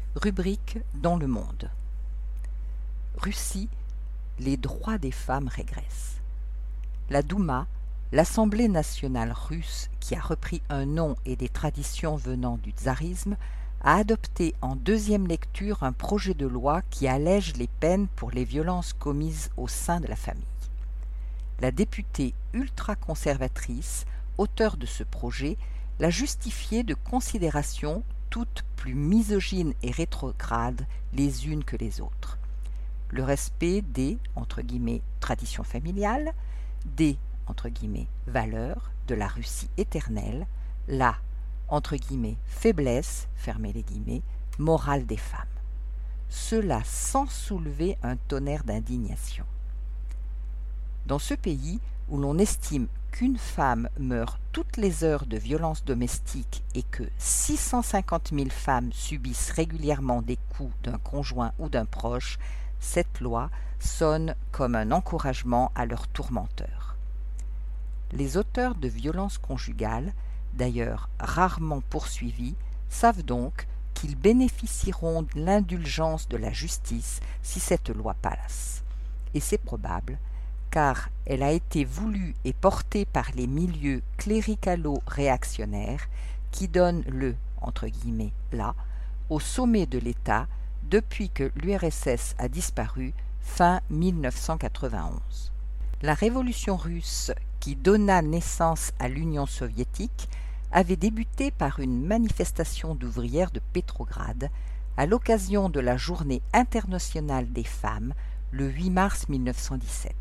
Rubrique dans le monde. Russie, les droits des femmes régressent. La Douma, l'Assemblée nationale russe qui a repris un nom et des traditions venant du tsarisme, a adopté en deuxième lecture un projet de loi qui allège les peines pour les violences commises au sein de la famille. La députée ultra-conservatrice, auteure de ce projet, l'a justifié de considérations toutes plus misogynes et rétrogrades les unes que les autres. Le respect des « traditions familiales », des « valeurs » de la Russie éternelle, la « faiblesse » morale des femmes. Cela sans soulever un tonnerre d'indignation. Dans ce pays où l'on estime qu'une femme meurt toutes les heures de violences domestiques et que 650 000 femmes subissent régulièrement des coups d'un conjoint ou d'un proche, cette loi sonne comme un encouragement à leurs tourmenteurs. Les auteurs de violences conjugales, d'ailleurs rarement poursuivis, savent donc qu'ils bénéficieront de l'indulgence de la justice si cette loi passe. Et c'est probable, car elle a été voulue et portée par les milieux cléricalo-réactionnaires qui donnent le « là » au sommet de l'État depuis que l'URSS a disparu fin 1991. La révolution russe qui donna naissance à l'Union soviétique avait débuté par une manifestation d'ouvrières de Pétrograd à l'occasion de la Journée internationale des femmes le 8 mars 1917.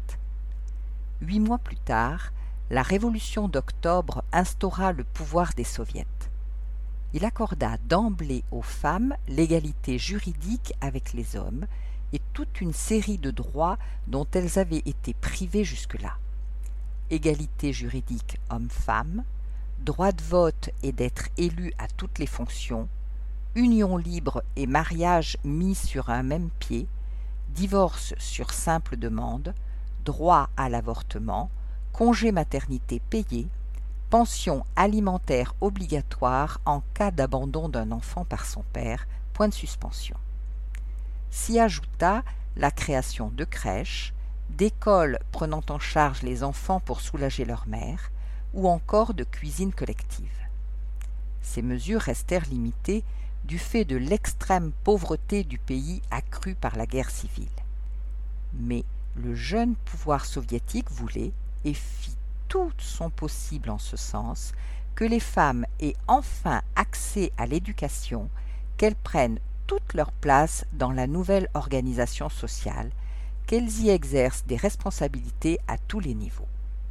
8 mois plus tard, la Révolution d'octobre instaura le pouvoir des soviets. Il accorda d'emblée aux femmes l'égalité juridique avec les hommes et toute une série de droits dont elles avaient été privées jusque-là. Égalité juridique homme-femme, droit de vote et d'être élu à toutes les fonctions, union libre et mariage mis sur un même pied, divorce sur simple demande, droit à l'avortement, congé maternité payé, pension alimentaire obligatoire en cas d'abandon d'un enfant par son père, point de suspension. S'y ajouta la création de crèches, d'écoles prenant en charge les enfants pour soulager leur mère, ou encore de cuisine collective. Ces mesures restèrent limitées du fait de l'extrême pauvreté du pays accrue par la guerre civile. Mais le jeune pouvoir soviétique voulait, et fit tout son possible en ce sens, que les femmes aient enfin accès à l'éducation, qu'elles prennent toute leur place dans la nouvelle organisation sociale, qu'elles y exercent des responsabilités à tous les niveaux.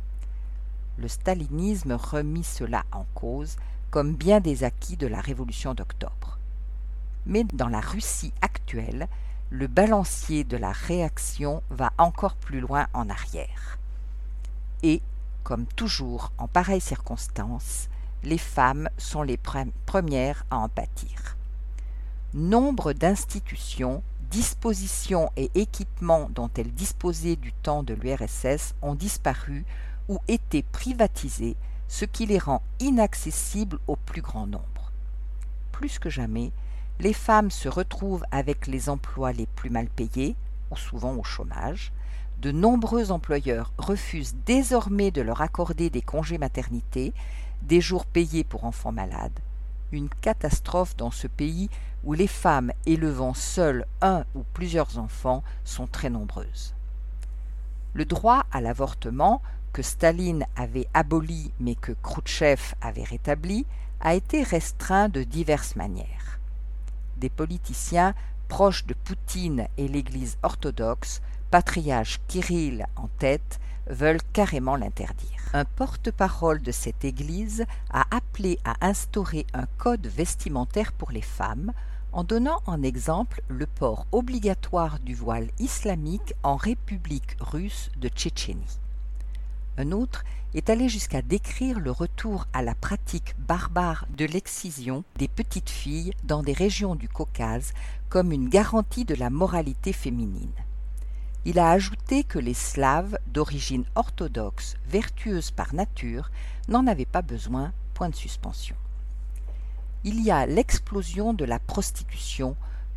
Le stalinisme remit cela en cause, comme bien des acquis de la Révolution d'octobre. Mais dans la Russie actuelle, le balancier de la réaction va encore plus loin en arrière. Et, comme toujours en pareilles circonstances, les femmes sont les premières à en pâtir. Nombre d'institutions, dispositions et équipements dont elles disposaient du temps de l'URSS ont disparu ou été privatisés, ce qui les rend inaccessibles au plus grand nombre. Plus que jamais, les femmes se retrouvent avec les emplois les plus mal payés, ou souvent au chômage. De nombreux employeurs refusent désormais de leur accorder des congés maternité, des jours payés pour enfants malades. Une catastrophe dans ce pays où les femmes élevant seules un ou plusieurs enfants sont très nombreuses. Le droit à l'avortement, que Staline avait aboli mais que Khrouchtchev avait rétabli, a été restreint de diverses manières. Des politiciens proches de Poutine et l'Église orthodoxe, patriarche Kirill en tête, veulent carrément l'interdire. Un porte-parole de cette Église a appelé à instaurer un code vestimentaire pour les femmes, en donnant en exemple le port obligatoire du voile islamique en République russe de Tchétchénie. Un autre est allé jusqu'à décrire le retour à la pratique barbare de l'excision des petites filles dans des régions du Caucase comme une garantie de la moralité féminine. Il a ajouté que les Slaves d'origine orthodoxe, vertueuses par nature, n'en avaient pas besoin, point de suspension. Il y a l'explosion de la prostitution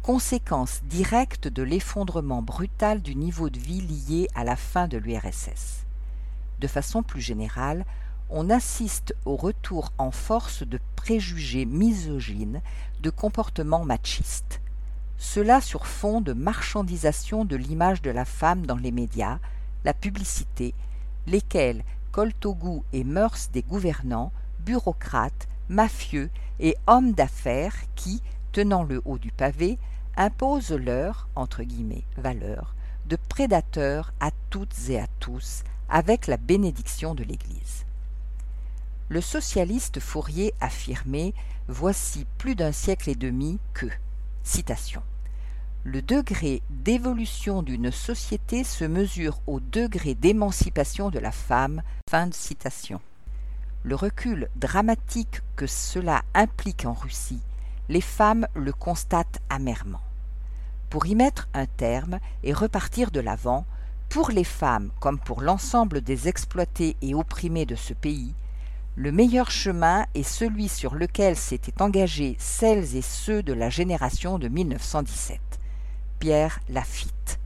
conséquence directe de l'effondrement brutal du niveau de vie lié à la fin de l'URSS. De façon plus générale, on assiste au retour en force de préjugés misogynes, de comportements machistes. Cela sur fond de marchandisation de l'image de la femme dans les médias, la publicité, lesquels collent au goût et mœurs des gouvernants, bureaucrates, mafieux et hommes d'affaires qui, tenant le haut du pavé, imposent leurs, entre guillemets, valeurs, de prédateurs à toutes et à tous, avec la bénédiction de l'Église. Le socialiste Fourier affirmait, voici plus d'un siècle et demi, que, citation, « Le degré d'évolution d'une société se mesure au degré d'émancipation de la femme », fin de citation. Le recul dramatique que cela implique en Russie, les femmes le constatent amèrement. Pour y mettre un terme et repartir de l'avant, pour les femmes comme pour l'ensemble des exploités et opprimés de ce pays, le meilleur chemin est celui sur lequel s'étaient engagés celles et ceux de la génération de 1917. Pierre Lafitte.